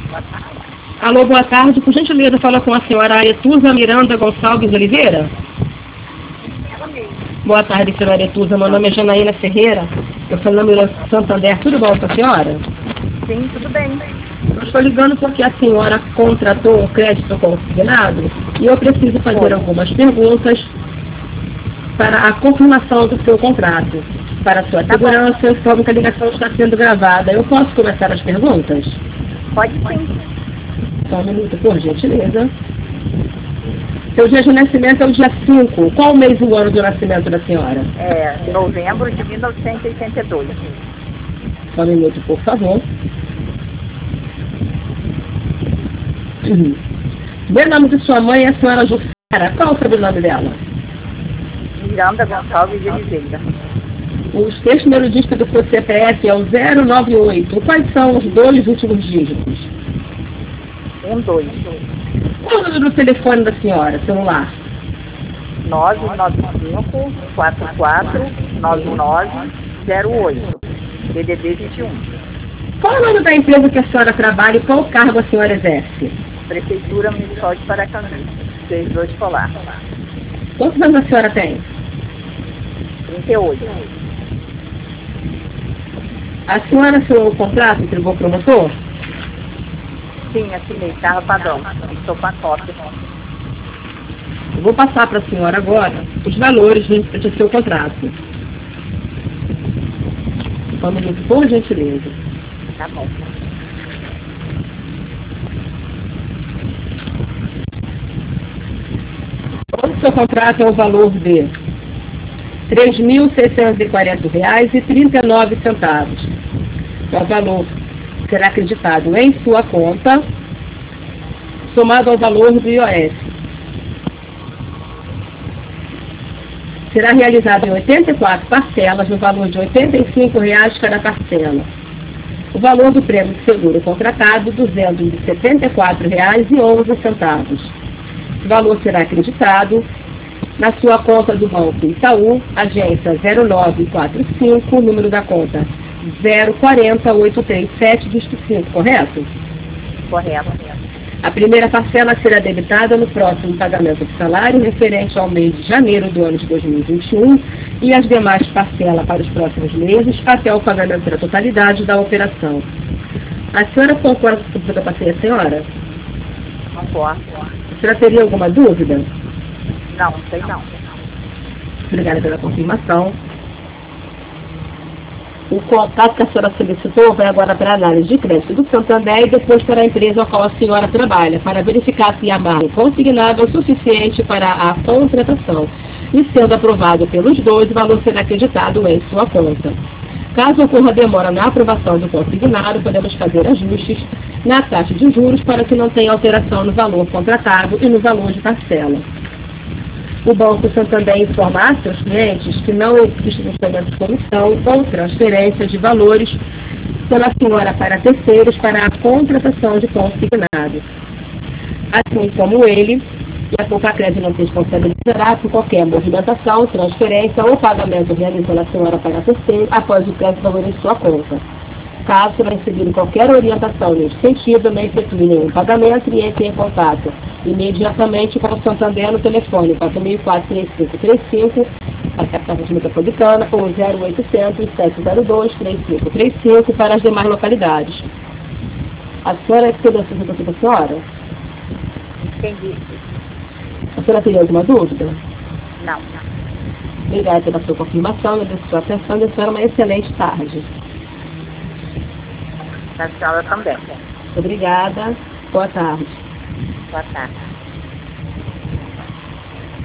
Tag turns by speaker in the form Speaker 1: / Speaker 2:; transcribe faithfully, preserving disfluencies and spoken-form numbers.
Speaker 1: Alô, boa tarde. Por gentileza, fala com a senhora Aretusa Miranda Gonçalves Oliveira. Boa tarde, senhora Aretusa. Meu nome é Janaína Ferreira. Eu sou número Santander. Tudo bom com a senhora?
Speaker 2: Sim, tudo bem.
Speaker 1: Eu estou ligando porque a senhora contratou um crédito consignado e eu preciso fazer
Speaker 2: Oi.
Speaker 1: algumas perguntas para a confirmação do seu contrato. Para a sua
Speaker 2: Tá
Speaker 1: segurança, eu informo que a ligação está sendo gravada. Eu posso começar as perguntas?
Speaker 2: Pode sim.
Speaker 1: Só um minuto, por gentileza. Seu dia de nascimento é o dia cinco. Qual o mês e o ano do nascimento da senhora?
Speaker 2: É novembro de mil novecentos e oitenta e dois.
Speaker 1: Só um minuto, por favor. Uhum. O nome de sua mãe é a senhora Jussara. Qual o sobrenome dela?
Speaker 2: Miranda Gonçalves de Oliveira.
Speaker 1: Os três primeiros dígitos do seu C P F é o zero nove oito. Quais são os dois últimos dígitos?
Speaker 2: Um, dois.
Speaker 1: Qual o número do telefone da senhora, celular?
Speaker 2: nove nove cinco, quatro quatro, nove nove, zero oito. D D D vinte e um.
Speaker 1: Qual o nome da empresa que a senhora trabalha e qual cargo a senhora exerce?
Speaker 2: Prefeitura Municipal de Paracambi. Servidor escolar.
Speaker 1: Quantos anos a senhora tem?
Speaker 2: trinta e oito.
Speaker 1: A senhora assinou o contrato e entregou para o promotor?
Speaker 2: Sim, assinei. Carro padrão. Estou com a cópia.
Speaker 1: Eu vou passar para a senhora agora os valores do seu contrato. Só um minuto, por gentileza.
Speaker 2: Tá bom.
Speaker 1: O seu contrato é o valor de três mil seiscentos e quarenta reais e trinta e nove centavos. O valor será acreditado em sua conta, somado ao valor do I O S. Será realizado em oitenta e quatro parcelas, no valor de oitenta e cinco reais cada parcela. O valor do prêmio de seguro contratado, duzentos e setenta e quatro reais e onze centavos. O valor será acreditado na sua conta do Banco Itaú, agência zero nove quatro cinco, número da conta zero quatro zero oito três sete, dígito cinco, correto?
Speaker 2: Correto.
Speaker 1: A primeira parcela será debitada no próximo pagamento do salário referente ao mês de janeiro do ano de dois mil e vinte e um e as demais parcelas para os próximos meses até o pagamento da totalidade da operação. A senhora concorda com o que eu passei a senhora?
Speaker 2: Concordo.
Speaker 1: A senhora teria alguma dúvida?
Speaker 2: Não, sei não.
Speaker 1: Obrigada pela confirmação. O contato que a senhora solicitou vai agora para a análise de crédito do Santander e depois para a empresa a qual a senhora trabalha, para verificar se a margem consignada é o suficiente para a contratação. E sendo aprovado pelos dois, o valor será acreditado em sua conta. Caso ocorra demora na aprovação do consignado, podemos fazer ajustes na taxa de juros para que não tenha alteração no valor contratado e no valor de parcela. O Banco Santander informa a seus clientes que não existe pagamento de comissão ou transferência de valores pela senhora para terceiros para a contratação de consignado. Assim como ele, e a Poucacred não se responsabilizará por qualquer movimentação, transferência ou pagamento realizado pela senhora para terceiro após o crédito valor em sua conta. Caso não receber qualquer orientação nesse sentido, não efetue nenhum pagamento e entre em contato imediatamente com o Santander no telefone quatro mil e quatro, três cinco três cinco, para a capital metropolitana, ou zero oitocentos, sete zero dois, três cinco três cinco para as demais localidades. A senhora que deu a sugestão para a senhora?
Speaker 2: Entendi.
Speaker 1: A senhora teria alguma dúvida?
Speaker 2: Não, não.
Speaker 1: Obrigada pela sua confirmação, pela sua atenção e desejo uma excelente tarde.
Speaker 2: A senhora também.
Speaker 1: Obrigada. Boa tarde.
Speaker 2: Boa tarde.